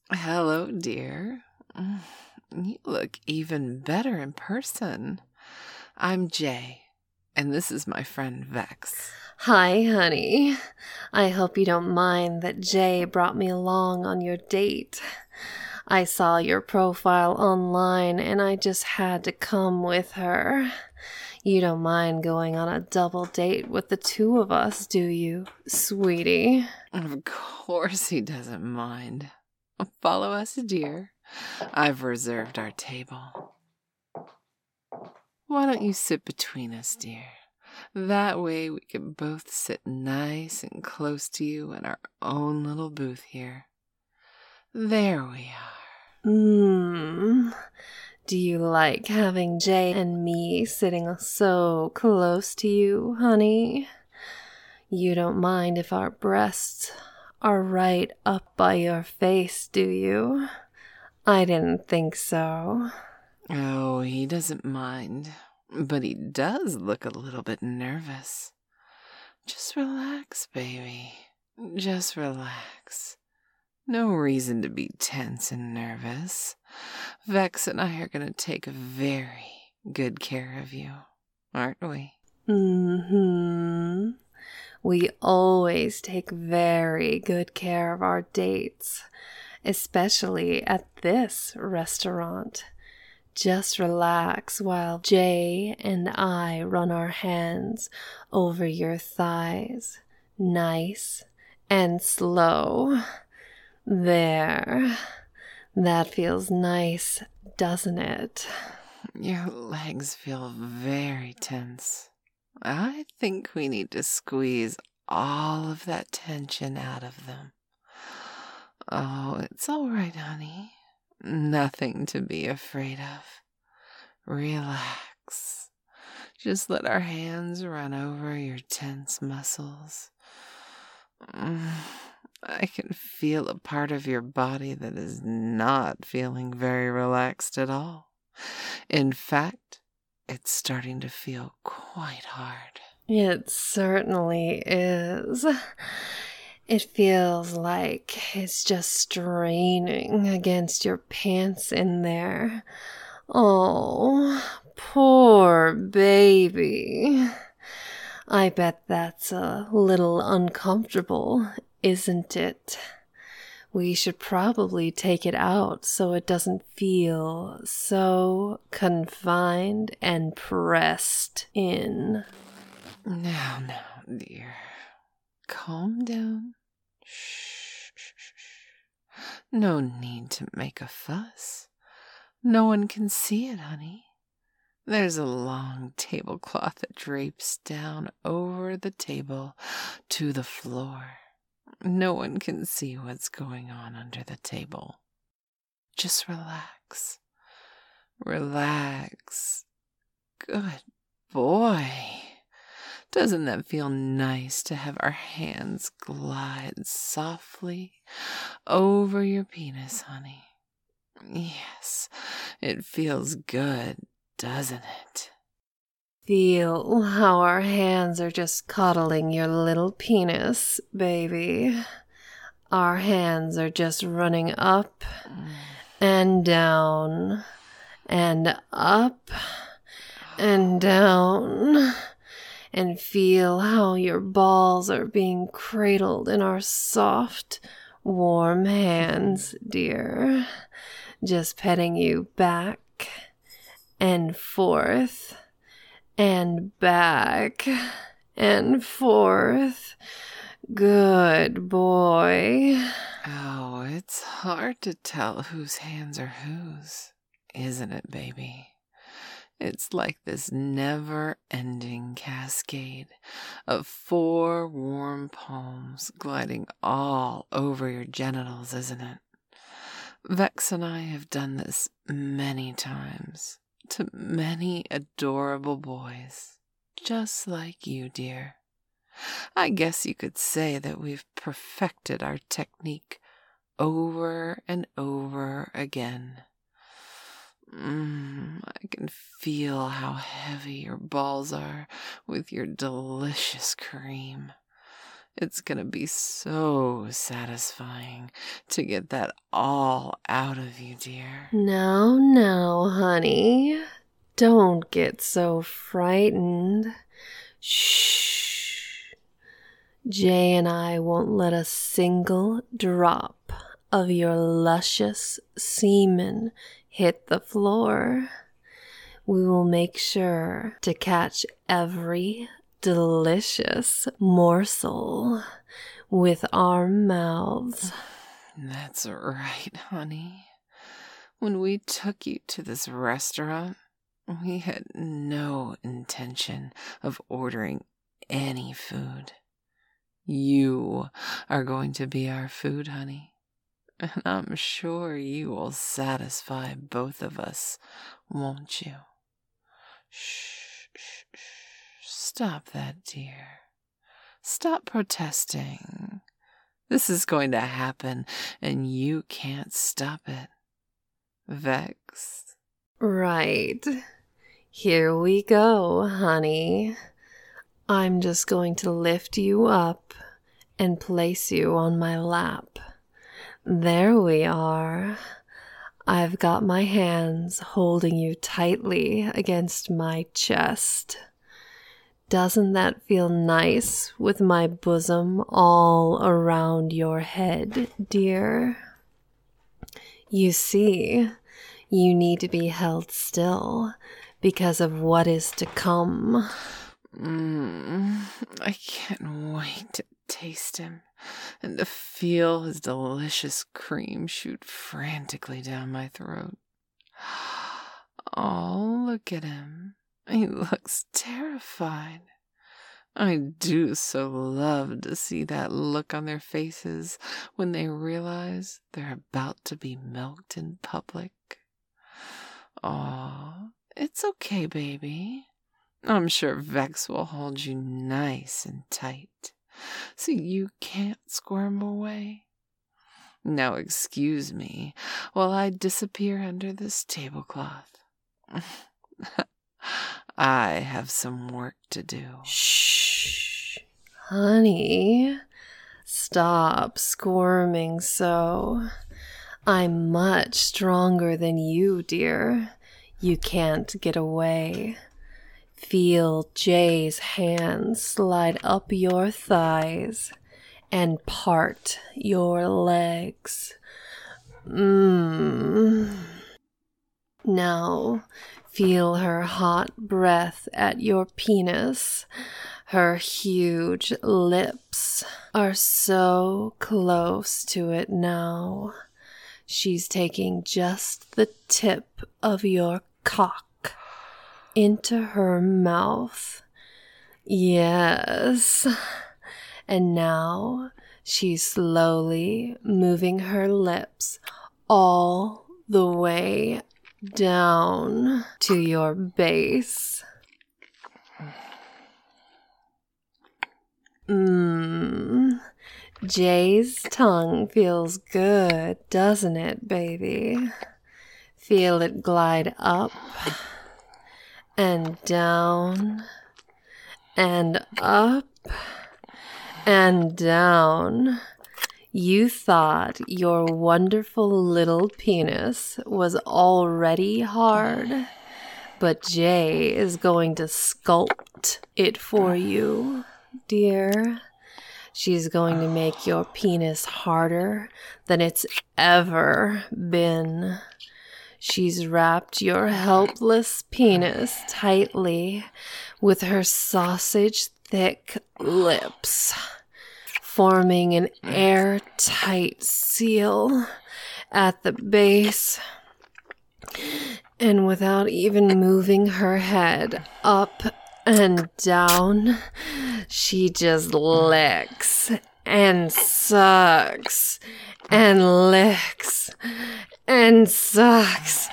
Hello, dear. You look even better in person. I'm Jay, and this is my friend Vex. Hi, honey. I hope you don't mind that Jay brought me along on your date. I saw your profile online and I just had to come with her. You don't mind going on a double date with the two of us, do you, sweetie? Of course he doesn't mind. Follow us, dear. I've reserved our table. Why don't you sit between us, dear? That way we can both sit nice and close to you in our own little booth here. There we are. Do you like having Jay and me sitting so close to you, honey? You don't mind if our breasts are right up by your face, do you? I didn't think so. Oh, he doesn't mind, but he does look a little bit nervous. Just relax, baby. Just relax. No reason to be tense and nervous. Vex and I are going to take very good care of you, aren't we? We always take very good care of our dates, especially at this restaurant. Just relax while Jay and I run our hands over your thighs, nice and slow. There. That feels nice, doesn't it? Your legs feel very tense. I think we need to squeeze all of that tension out of them. Oh, it's all right, honey. Nothing to be afraid of. Relax. Just let our hands run over your tense muscles. I can feel a part of your body that is not feeling very relaxed at all. In fact, it's starting to feel quite hard. It certainly is. It feels like it's just straining against your pants in there. Oh, poor baby. I bet that's a little uncomfortable, isn't it? We should probably take it out so it doesn't feel so confined and pressed in. Now, dear. Calm down. Shh. No need to make a fuss. No one can see it, honey. There's a long tablecloth that drapes down over the table to the floor. No one can see what's going on under the table. Just relax. Relax. Good boy. Doesn't that feel nice to have our hands glide softly over your penis, honey? Yes, it feels good, doesn't it? Feel how our hands are just cuddling your little penis, baby. Our hands are just running up and down and up and down. And feel how your balls are being cradled in our soft, warm hands, dear. Just petting you back and forth and back and forth. Good boy. Oh, it's hard to tell whose hands are whose, isn't it, baby? It's like this never-ending cascade of 4 warm palms gliding all over your genitals, isn't it? Vex and I have done this many times to many adorable boys, just like you, dear. I guess you could say that we've perfected our technique over and over again. I can feel how heavy your balls are with your delicious cream. It's gonna be so satisfying to get that all out of you, dear. Now, honey. Don't get so frightened. Shh. Jay and I won't let a single drop of your luscious semen hit the floor. We will make sure to catch every delicious morsel with our mouths. That's right, honey. When we took you to this restaurant, we had no intention of ordering any food. You are going to be our food, honey. And I'm sure you will satisfy both of us, won't you? Shh, shh, shh. Stop that, dear. Stop protesting. This is going to happen, and you can't stop it. Vex. Right. Here we go, honey. I'm just going to lift you up and place you on my lap. There we are. I've got my hands holding you tightly against my chest. Doesn't that feel nice with my bosom all around your head, dear? You see, you need to be held still because of what is to come. I can't wait to taste him and to feel his delicious cream shoot frantically down my throat. Oh, look at him. He looks terrified. I do so love to see that look on their faces when they realize they're about to be milked in public. Aw, it's okay, baby. I'm sure Vex will hold you nice and tight, so you can't squirm away. Now excuse me while I disappear under this tablecloth. I have some work to do. Shh, honey, stop squirming so. I'm much stronger than you, dear. You can't get away. Feel Jay's hands slide up your thighs and part your legs. Now, feel her hot breath at your penis. Her huge lips are so close to it now. She's taking just the tip of your cock into her mouth. Yes. And now she's slowly moving her lips all the way down to your base. Jay's tongue feels good, doesn't it, baby? Feel it glide up and down and up and down. You thought your wonderful little penis was already hard, but Jay is going to sculpt it for you, dear. She's going to make your penis harder than it's ever been. She's wrapped your helpless penis tightly with her sausage-thick lips, forming an airtight seal at the base. And without even moving her head up and down, she just licks and sucks and licks and sucks.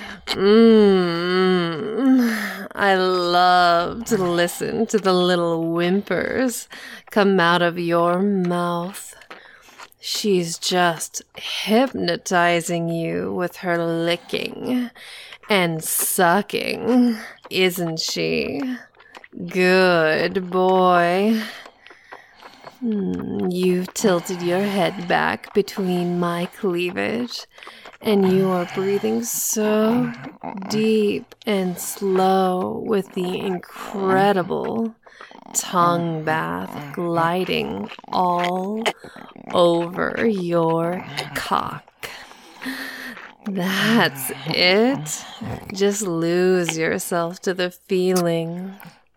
I love to listen to the little whimpers come out of your mouth. She's just hypnotizing you with her licking and sucking, isn't she? Good boy. You've tilted your head back between my cleavage, and you are breathing so deep and slow with the incredible tongue bath gliding all over your cock. That's it. Just lose yourself to the feeling.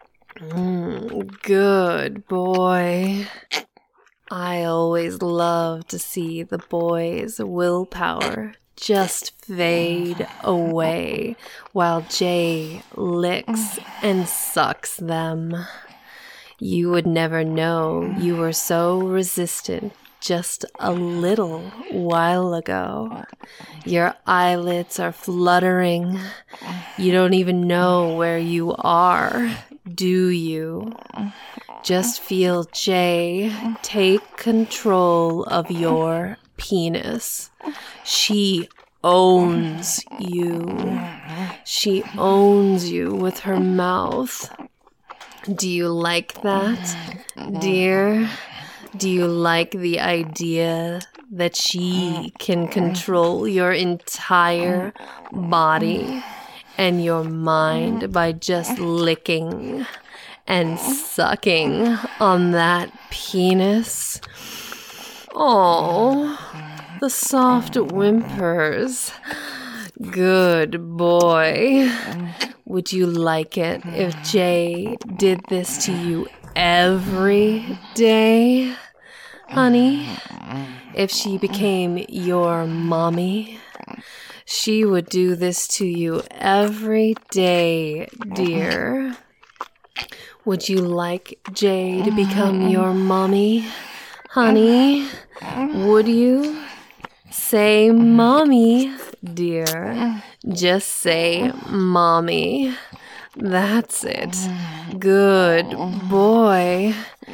Good boy. I always love to see the boys' willpower just fade away while Jay licks and sucks them. You would never know you were so resistant just a little while ago. Your eyelids are fluttering. You don't even know where you are, do you? Just feel Jay take control of your penis. She owns you. She owns you with her mouth. Do you like that, dear? Do you like the idea that she can control your entire body and your mind by just licking and sucking on that penis? Oh, the soft whimpers. Good boy. Would you like it if Jay did this to you every day, honey? If she became your mommy, she would do this to you every day, dear. Would you like Jay to become your mommy, honey? Would you? Say mommy, dear. Just say mommy. That's it. Good boy.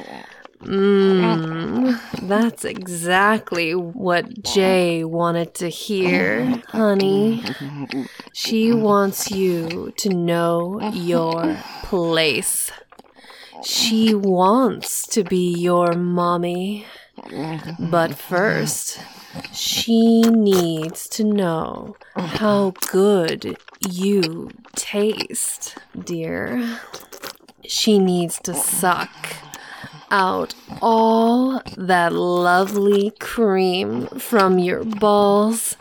That's exactly what Jay wanted to hear, honey. She wants you to know your place. She wants to be your mommy. But first, she needs to know how good you taste, dear. She needs to suck out all that lovely cream from your balls.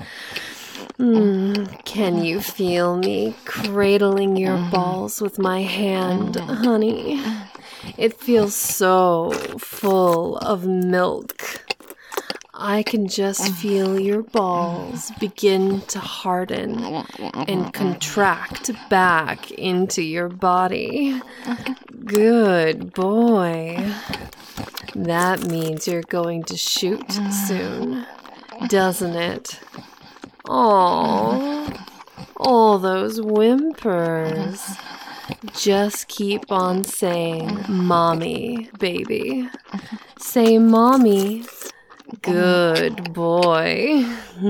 Can you feel me cradling your balls with my hand, honey? It feels so full of milk. I can just feel your balls begin to harden and contract back into your body. Good boy. That means you're going to shoot soon, doesn't it? Aww, all those whimpers. Just keep on saying, mommy, baby. Say, mommy. Good boy.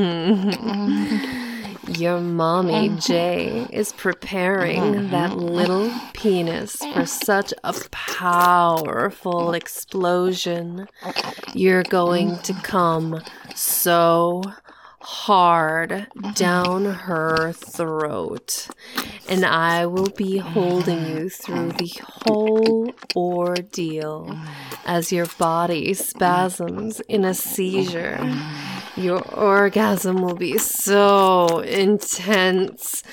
Your mommy, Jay, is preparing that little penis for such a powerful explosion. You're going to come so hard down her throat, and I will be holding you through the whole ordeal as your body spasms in a seizure. Your orgasm will be so intense.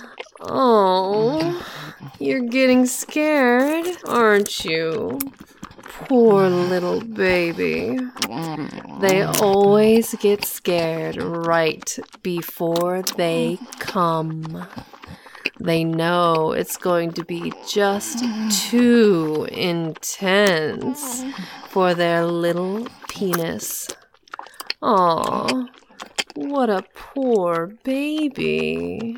Oh, you're getting scared, aren't you? Poor little baby. They always get scared right before they come. They know it's going to be just too intense for their little penis. Aw, what a poor baby.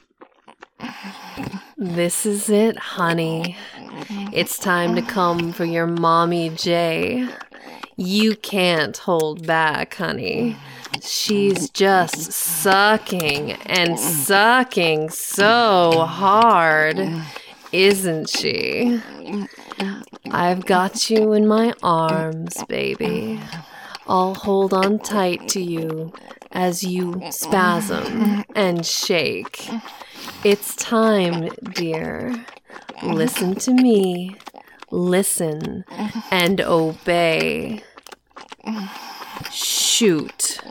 This is it, honey. It's time to come for your mommy, Jay. You can't hold back, honey. She's just sucking and sucking so hard, isn't she? I've got you in my arms, baby. I'll hold on tight to you as you spasm and shake. It's time, dear. Listen to me. Listen and obey. Shoot.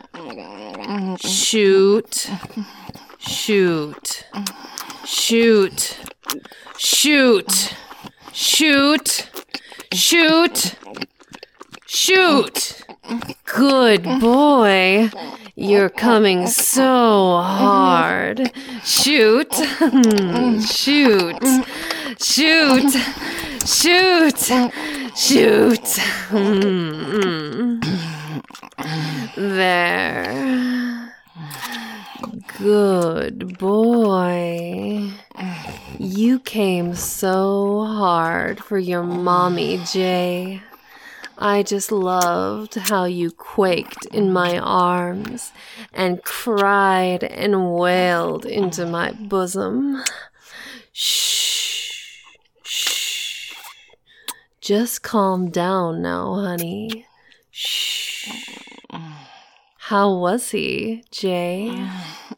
Shoot. Shoot. Shoot. Shoot. Shoot. Shoot. Shoot. Good boy. You're coming so hard. Shoot. Shoot. Shoot. Shoot. Shoot. There. Good boy. You came so hard for your mommy, Jay. I just loved how you quaked in my arms and cried and wailed into my bosom. Shh. Shh. Just calm down now, honey. Shh. How was he, Jay?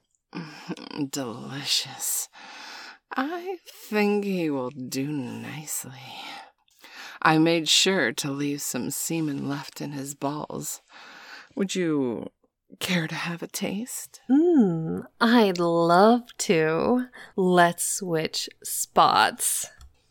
Delicious. I think he will do nicely. I made sure to leave some semen left in his balls. Would you care to have a taste? I'd love to. Let's switch spots.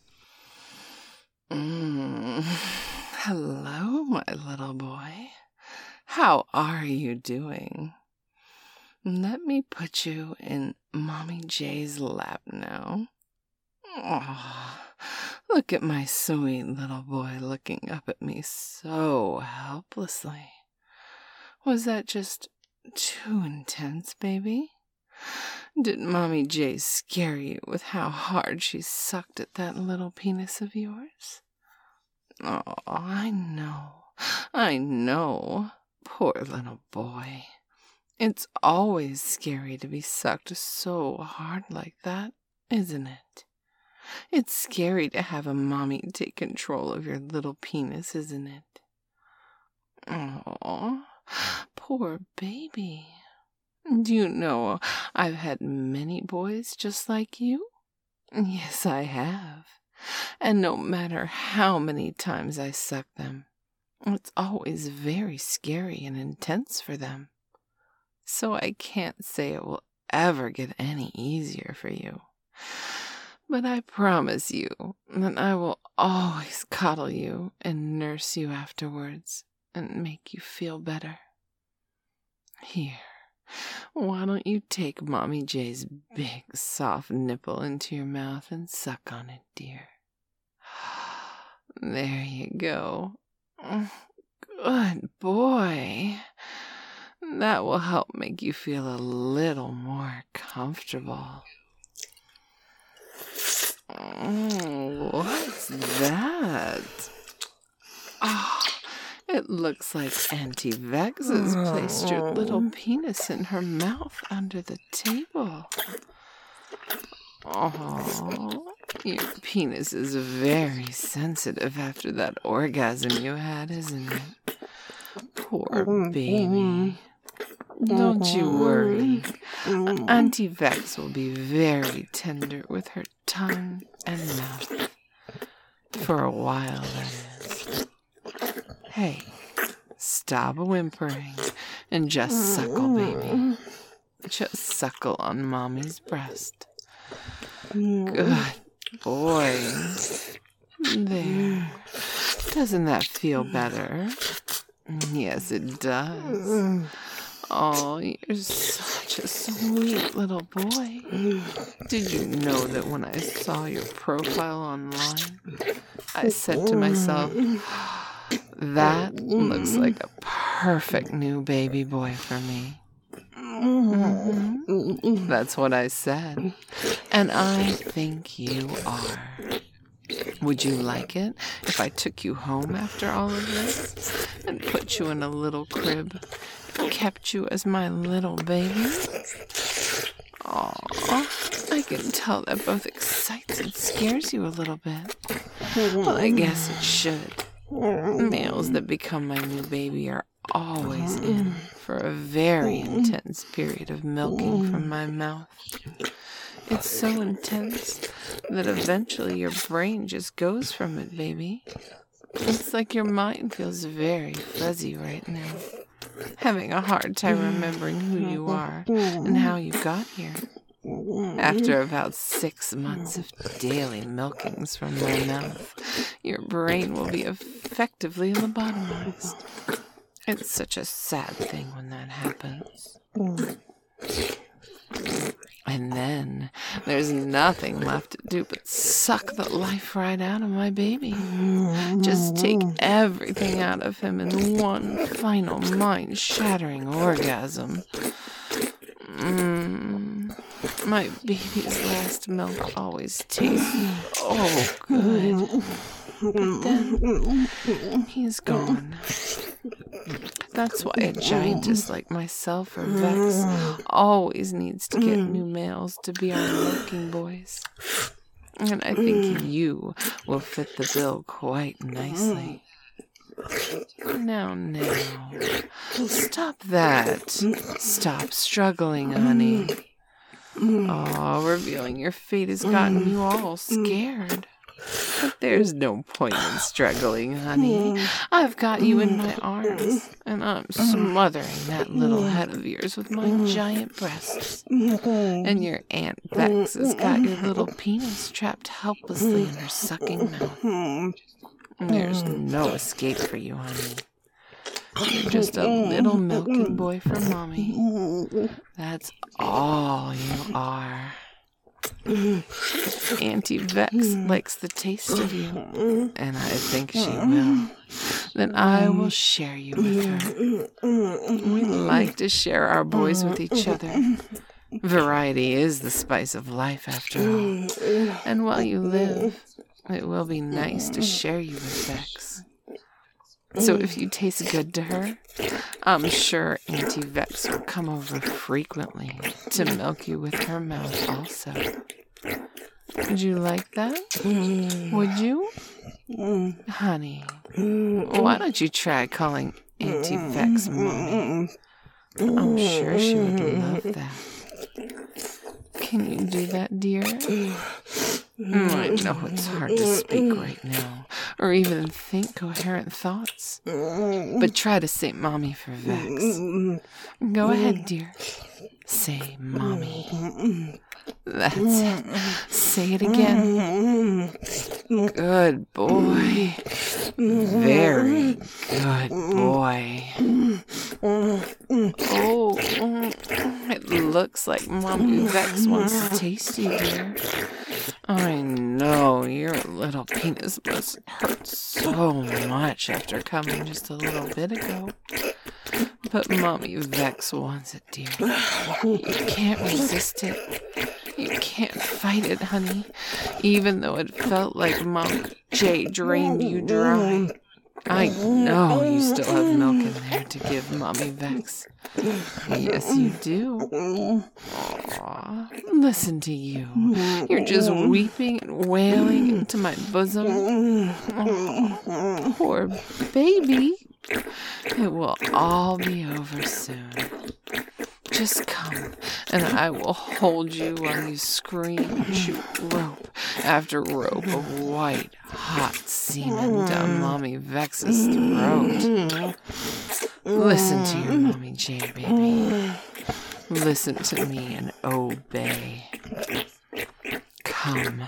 Hello, my little boy. How are you doing? Let me put you in Mommy Jay's lap now. Oh, look at my sweet little boy looking up at me so helplessly. Was that just too intense, baby? Did Mommy Jay scare you with how hard she sucked at that little penis of yours? Oh, I know. Poor little boy. It's always scary to be sucked so hard like that, isn't it? It's scary to have a mommy take control of your little penis, isn't it? Oh, poor baby. Do you know I've had many boys just like you? Yes, I have. And no matter how many times I suck them, it's always very scary and intense for them. So I can't say it will ever get any easier for you. But I promise you that I will always coddle you and nurse you afterwards and make you feel better. Here, why don't you take Mommy Jay's big soft nipple into your mouth and suck on it, dear? There you go. Good boy. That will help make you feel a little more comfortable. Oh, what's that? Oh, it looks like Auntie Vex has placed your little penis in her mouth under the table. Oh, your penis is very sensitive after that orgasm you had, isn't it? Poor baby. Don't you worry. Auntie Vex will be very tender with her tongue and mouth. For a while, that is. Hey, stop whimpering and just suckle, baby. Just suckle on Mommy's breast. Good boy. There. Doesn't that feel better? Yes, it does. Oh, you're such a sweet little boy. Did you know that when I saw your profile online, I said to myself, that looks like a perfect new baby boy for me. Mm-hmm. That's what I said. And I think you are. Would you like it if I took you home after all of this and put you in a little crib and kept you as my little baby? Aw, I can tell that both excites and scares you a little bit. Well, I guess it should. Males that become my new baby are always in for a very intense period of milking from my mouth. It's so intense that eventually your brain just goes from it, baby. It's like your mind feels very fuzzy right now, having a hard time remembering who you are and how you got here. After about 6 months of daily milkings from my mouth, your brain will be effectively lobotomized. It's such a sad thing when that happens. And then there's nothing left to do but suck the life right out of my baby. Just take everything out of him in one final mind-shattering orgasm. My baby's last milk always tastes good. But then he's gone. That's why a giantess like myself or Vex always needs to get new males to be our milking boys. And I think you will fit the bill quite nicely. Now, stop that. Stop struggling, honey. Oh, revealing your fate has gotten you all scared. But there's no point in struggling, honey. I've got you in my arms, and I'm smothering that little head of yours with my giant breasts. And your Aunt Vex has got your little penis trapped helplessly in her sucking mouth. There's no escape for you, honey. You're just a little milking boy for Mommy. That's all you are. Auntie Vex likes the taste of you, and I think she will. Then I will share you with her. We like to share our boys with each other. Variety is the spice of life, after all. And while you live, it will be nice to share you with Vex. So if you taste good to her, I'm sure Auntie Vex will come over frequently to milk you with her mouth also. Would you like that? Would you? Honey, why don't you try calling Auntie Vex Mommy? I'm sure she would love that. Can you do that, dear? I know it's hard to speak right now, or even think coherent thoughts. But try to say Mommy for Vex. Go ahead, dear. Say Mommy. That's it. Say it again. Good boy. Very good boy. Oh, it looks like Mommy Vex wants to taste you, dear. I know your little penis must hurt so much after coming just a little bit ago. But Mommy Vex wants it, dear. You can't resist it. You can't fight it, honey. Even though it felt like Mom J drained you dry. I know you still have milk in there to give Mommy Vex. Yes, you do. Aw, listen to you. You're just weeping and wailing into my bosom. Aw, poor baby. It will all be over soon. Just come, and I will hold you while you scream and shoot rope after rope of white, hot semen down Mommy Vex's throat. Listen to your Mommy J, baby. Listen to me and obey. Come.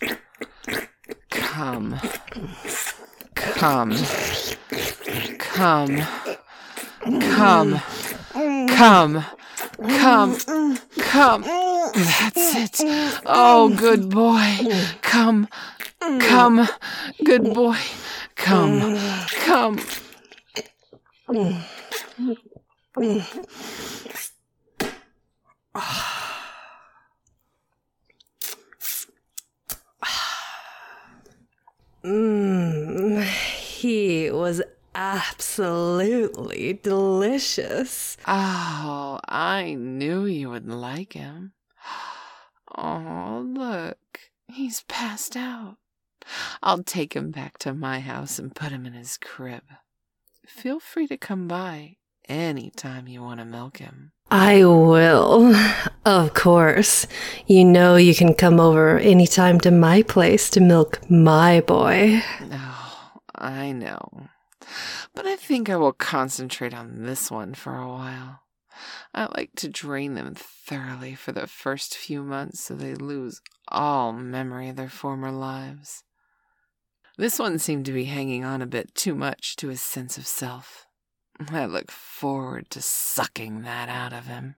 Come. Come. Come. Come. Come. Come. Come. That's it. Oh, good boy. Come. Come. Good boy. Come. Come. He was absolutely delicious. Oh, I knew you would like him. Oh, look, he's passed out. I'll take him back to my house and put him in his crib. Feel free to come by any time you want to milk him. I will. Of course. You know you can come over anytime to my place to milk my boy. Oh, I know. But I think I will concentrate on this one for a while. I like to drain them thoroughly for the first few months so they lose all memory of their former lives. This one seemed to be hanging on a bit too much to his sense of self. I look forward to sucking that out of him.